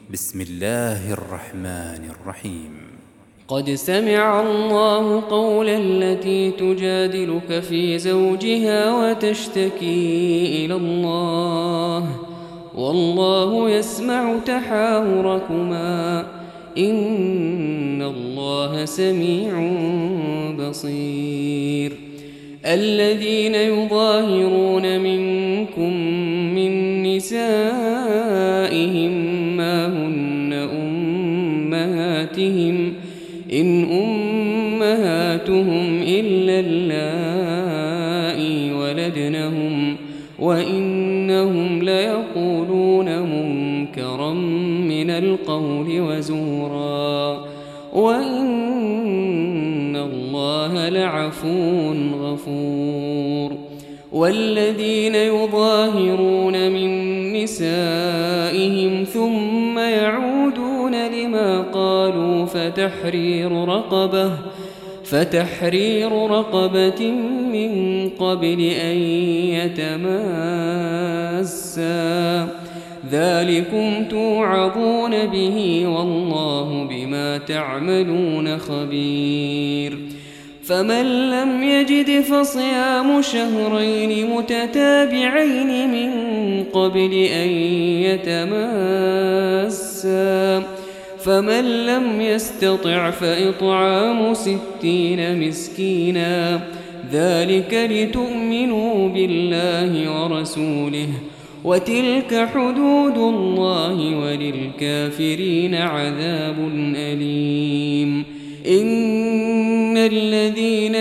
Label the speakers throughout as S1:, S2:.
S1: بسم الله الرحمن الرحيم.
S2: قد سمع الله قول التي تجادلك في زوجها وتشتكي إلى الله والله يسمع تحاوركما إن الله سميع بصير. الذين يظاهرون منكم من نسائهم ما هن أمهاتهم إن أمهاتهم إلا اللائي ولدنهم وإنهم ليقولون منكرا من القول وزورا وإن الله لعفو غفور. والذين يظاهرون من نسائهم ثم يعودون لما قالوا فتحرير رقبة من قبل أن يتماسا ذلكم توعظون به والله بما تعملون خبير. فمن لم يجد فصيام شهرين متتابعين من قبل أن يتماسا فمن لم يستطع فإطعام 60 مسكينا ذلك لتؤمنوا بالله ورسوله وتلك حدود الله وللكافرين عذاب أليم. إن الذين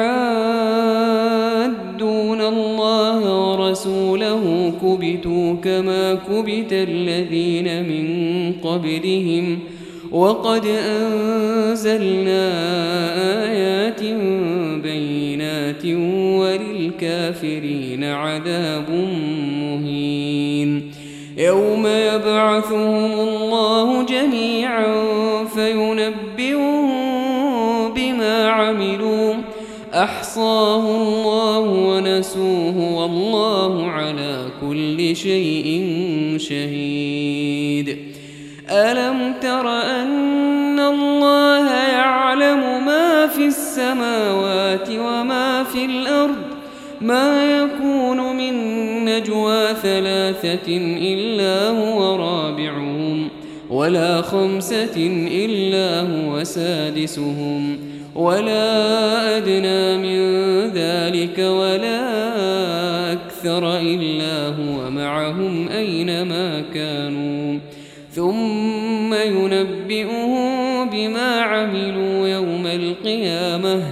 S2: يحادون الله ورسوله كبتوا كما كبت الذين من قبلهم وقد أنزلنا آيات بينات وللكافرين عذاب مهين. يوم يبعثهم الله جميعا فينبئهم بما عملوا أحصاه الله ونسوه والله على كل شيء شهيد. ألم تر أن الله يعلم ما في السماوات وما في الأرض ما يكون من نجوى 3 إلا هو رابعهم ولا 5 إلا هو سادسهم ولا أدنى من ذلك ولا أكثر إلا هو معهم أينما كانوا ثم ينبئهم بما عملوا يوم القيامة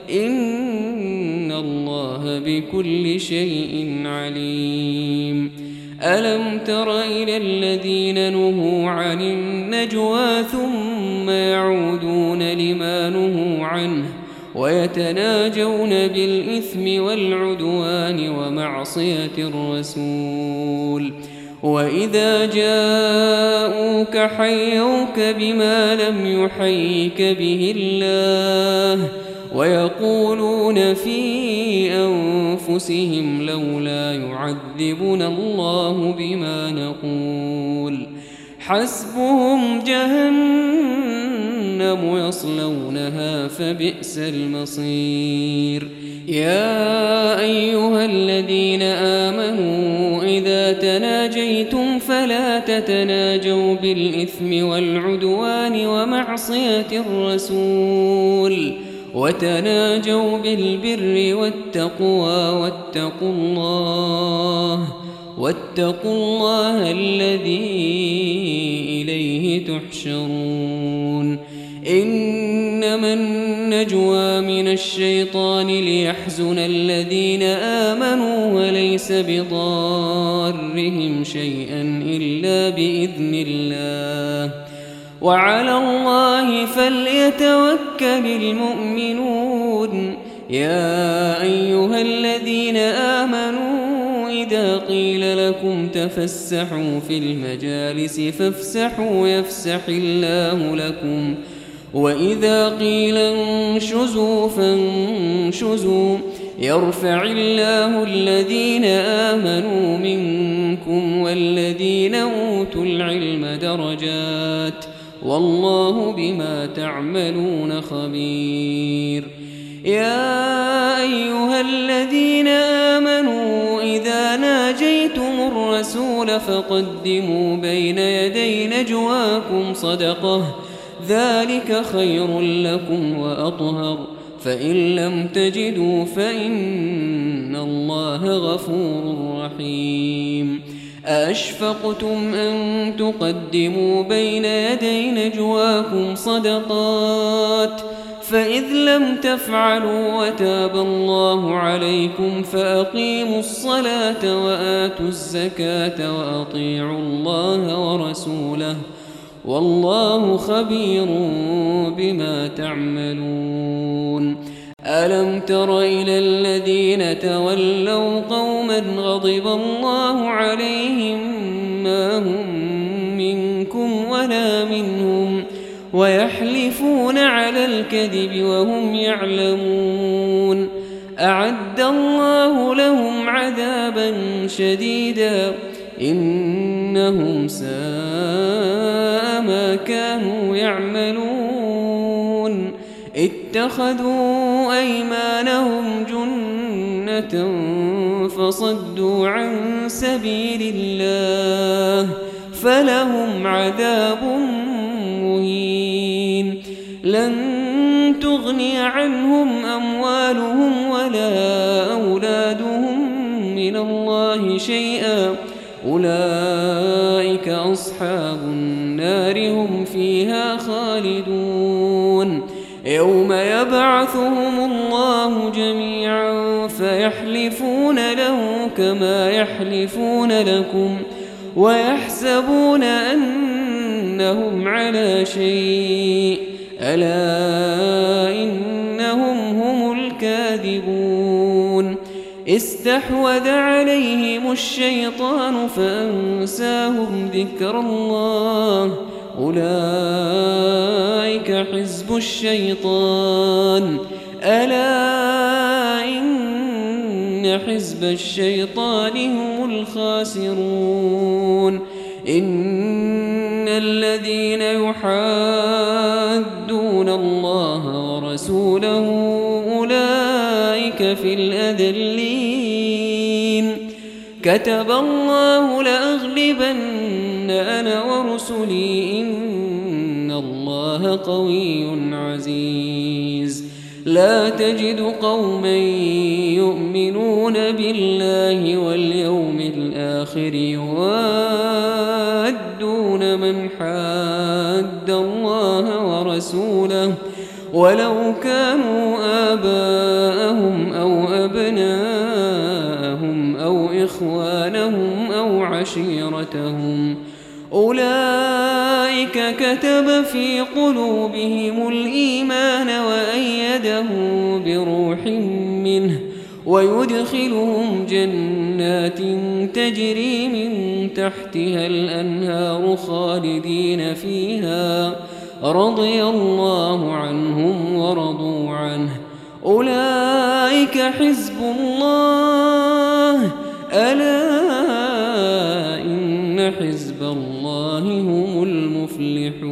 S2: إن الله بكل شيء عليم. ألم تر إلى الذين نهوا عن النجوى ثم يعودون لما نهوا عنه ويتناجون بالإثم والعدوان ومعصية الرسول وإذا جاءوك حيوك بما لم يحيك به الله ويقولون في أنفسهم لولا يعذبنا الله بما نقول حسبهم جهنم يصلونها فبئس المصير. يا أيها الذين آمنوا إذا تناجيتم فلا تتناجوا بالإثم والعدوان ومعصية الرسول وتناجوا بالبر والتقوى واتقوا الله الذي إليه تحشرون. إنما النجوى من الشيطان ليحزن الذين آمنوا وليس بضارهم شيئا إلا بإذن الله وعلى الله فليتوكل المؤمنون. يا أيها الذين آمنوا إذا قيل لكم تفسحوا في المجالس فافسحوا يفسح الله لكم وإذا قيل انشزوا فانشزوا يرفع الله الذين آمنوا منكم والذين أوتوا العلم درجات والله بما تعملون خبير. يا أيها الذين آمنوا إذا ناجيتم الرسول فقدموا بين يدي نجواكم صدقة ذلك خير لكم وأطهر فإن لم تجدوا فإن الله غفور رحيم. أأشفقتم أن تقدموا بين يدي نجواكم صدقات فإذ لم تفعلوا وتاب الله عليكم فأقيموا الصلاة وآتوا الزكاة وأطيعوا الله ورسوله والله خبير بما تعملون. ألم تر إلى الذين تولوا قوما غضب الله عليهم ما هم منكم ولا منهم ويحلفون على الكذب وهم يعلمون أعد الله لهم عذابا شديدا إنهم ساء ما كانوا يعملون. اتخذوا أيمانهم جنة فصدوا عن سبيل الله فلهم عذاب مهين. لن تغني عنهم أموالهم ولا أولادهم من الله شيئا أولئك أصحاب النار هم فيها خالدون. يوم يبعثهم الله جميعا فيحلفون له كما يحلفون لكم ويحسبون أنهم على شيء ألا إنهم هم الكاذبون. استحوذ عليهم الشيطان فأنساهم ذكر الله أولئك حزب الشيطان ألا إن حزب الشيطان هم الخاسرون. إن الذين يحادون الله ورسوله أولئك في الأذلين. كتب الله لأغلبن أنا ورسلي إن الله قوي عزيز. لا تجد قوما يؤمنون بالله واليوم الآخر يوادون من حاد الله ورسوله ولو كانوا آباءهم أو أبناءهم أو إخوانهم أو عشيرتهم أولئك كتب في قلوبهم الإيمان وأيدهم بروح منه ويدخلهم جنات تجري من تحتها الأنهار خالدين فيها رضي الله عنهم ورضوا عنه أولئك حزب الله ألا إن حزب الله هم المفلحون.